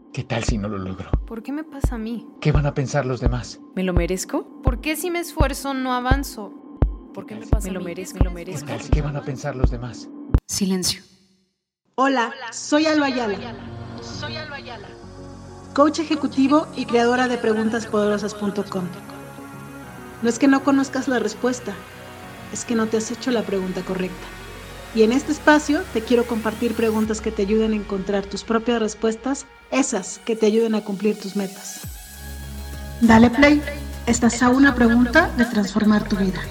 ¿Qué tal si no lo logro? ¿Por qué me pasa a mí? ¿Qué van a pensar los demás? ¿Me lo merezco? ¿Por qué si me esfuerzo no avanzo? ¿Por qué me pasa a mí? ¿Qué tal si qué van a pensar los demás? Silencio. Hola, soy Alba Ayala, coach ejecutivo y creadora de preguntaspoderosas.com. No es que no conozcas la respuesta, es que no te has hecho la pregunta correcta. Y en este espacio te quiero compartir preguntas que te ayuden a encontrar tus propias respuestas, esas que te ayuden a cumplir tus metas. Dale play, estás a una pregunta de transformar tu vida.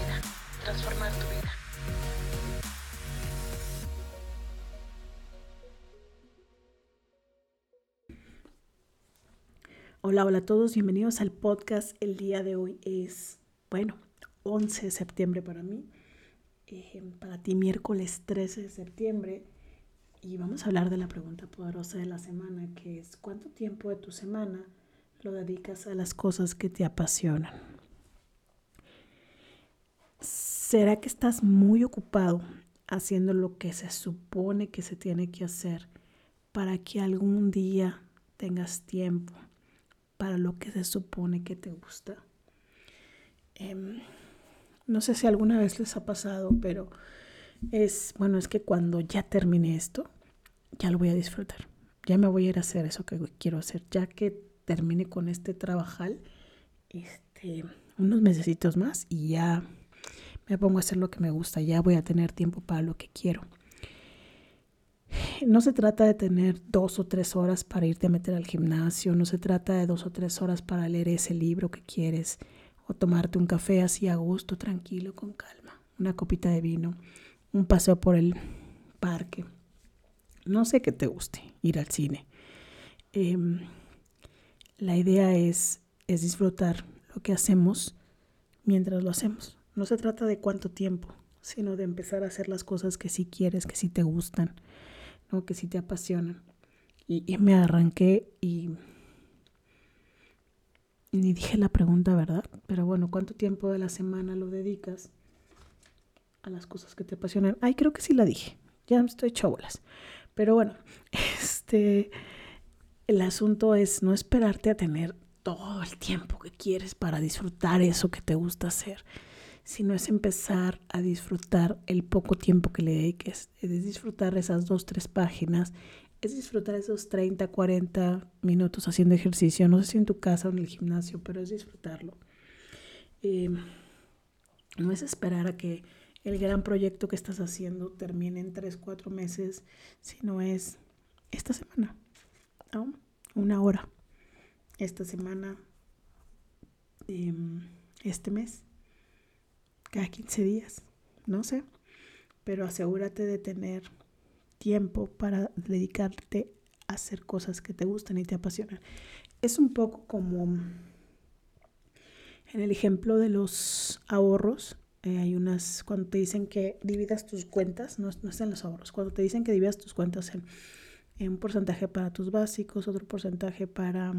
Hola a todos, bienvenidos al podcast. El día de hoy es, 11 de septiembre para mí. Para ti miércoles 13 de septiembre. Y vamos a hablar de la pregunta poderosa de la semana, que es ¿cuánto tiempo de tu semana lo dedicas a las cosas que te apasionan? ¿Será que estás muy ocupado haciendo lo que se supone que se tiene que hacer para que algún día tengas tiempo para lo que se supone que te gusta? No sé si alguna vez les ha pasado, pero es que cuando ya termine esto, ya lo voy a disfrutar. Ya me voy a ir a hacer eso que quiero hacer. Ya que termine con este trabajal, unos mesecitos más y ya me pongo a hacer lo que me gusta. Ya voy a tener tiempo para lo que quiero. No se trata de tener 2 o 3 horas para irte a meter al gimnasio. No se trata de 2 o 3 horas para leer ese libro que quieres o tomarte un café así a gusto, tranquilo, con calma. Una copita de vino, un paseo por el parque. No sé qué te guste, ir al cine. La idea es disfrutar lo que hacemos mientras lo hacemos. No se trata de cuánto tiempo, sino de empezar a hacer las cosas que sí quieres, que sí te gustan, ¿no? Que sí te apasionan. Y me arranqué y ni dije la pregunta, ¿verdad? Pero bueno, ¿cuánto tiempo de la semana lo dedicas a las cosas que te apasionan? Ay, creo que sí la dije. Ya me estoy hecho bolas. Pero bueno, el asunto es no esperarte a tener todo el tiempo que quieres para disfrutar eso que te gusta hacer, sino es empezar a disfrutar el poco tiempo que le dediques. Es disfrutar esas 2, 3 páginas, es disfrutar esos 30, 40 minutos haciendo ejercicio, no sé si en tu casa o en el gimnasio, pero es disfrutarlo. No es esperar a que el gran proyecto que estás haciendo termine en 3, 4 meses, sino es esta semana, ¿no? 1 hora, esta semana, este mes, cada 15 días, no sé, pero asegúrate de tener tiempo para dedicarte a hacer cosas que te gustan y te apasionan. Es un poco como en el ejemplo de los ahorros. Hay unas, cuando te dicen que dividas tus cuentas, no están los ahorros, cuando te dicen que dividas tus cuentas en un porcentaje para tus básicos, otro porcentaje para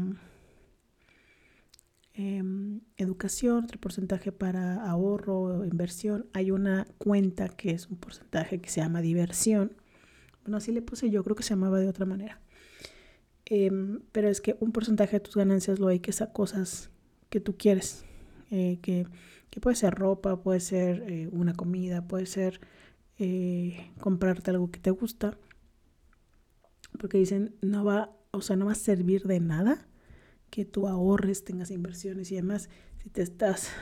educación, otro porcentaje para ahorro, inversión. Hay una cuenta que es un porcentaje que se llama diversión. Bueno, así le puse yo, creo que se llamaba de otra manera. Pero es que un porcentaje de tus ganancias lo dediques a cosas que tú quieres, que puede ser ropa, puede ser una comida, puede ser comprarte algo que te gusta, porque dicen no va a servir de nada que tú ahorres, tengas inversiones y demás si te estás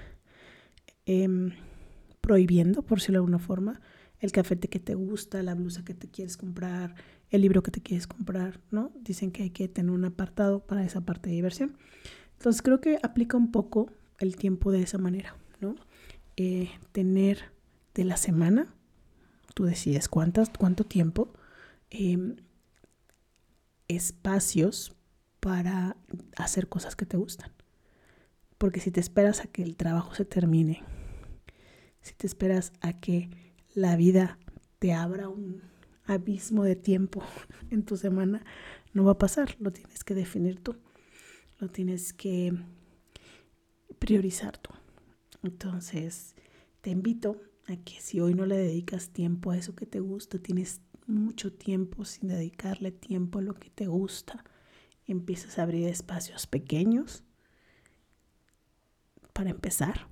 prohibiendo, por decirlo de alguna forma, el café que te gusta, la blusa que te quieres comprar, el libro que te quieres comprar, ¿no? Dicen que hay que tener un apartado para esa parte de diversión. Entonces creo que aplica un poco el tiempo de esa manera, ¿no? Tener de la semana, tú decides cuánto tiempo, espacios para hacer cosas que te gustan. Porque si te esperas a que el trabajo se termine, si te esperas a que la vida te abra un abismo de tiempo en tu semana, no va a pasar. Lo tienes que definir tú, lo tienes que priorizar tú. Entonces te invito a que si hoy no le dedicas tiempo a eso que te gusta, tienes mucho tiempo sin dedicarle tiempo a lo que te gusta, Empiezas a abrir espacios pequeños para empezar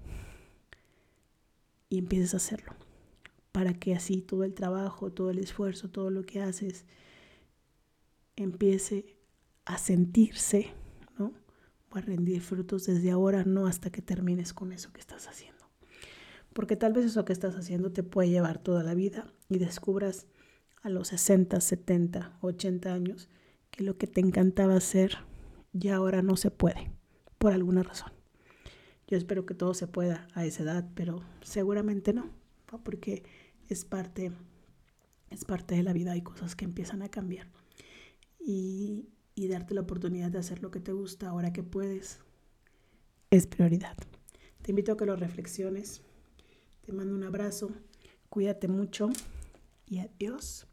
y empieces a hacerlo. Para que así todo el trabajo, todo el esfuerzo, todo lo que haces empiece a sentirse, ¿no? O a rendir frutos desde ahora, no hasta que termines con eso que estás haciendo. Porque tal vez eso que estás haciendo te puede llevar toda la vida y descubras a los 60, 70, 80 años que lo que te encantaba hacer ya ahora no se puede, por alguna razón. Yo espero que todo se pueda a esa edad, pero seguramente no, ¿no? Porque es parte de la vida, hay cosas que empiezan a cambiar. Y darte la oportunidad de hacer lo que te gusta ahora que puedes es prioridad. Te invito a que lo reflexiones. Te mando un abrazo, cuídate mucho y adiós.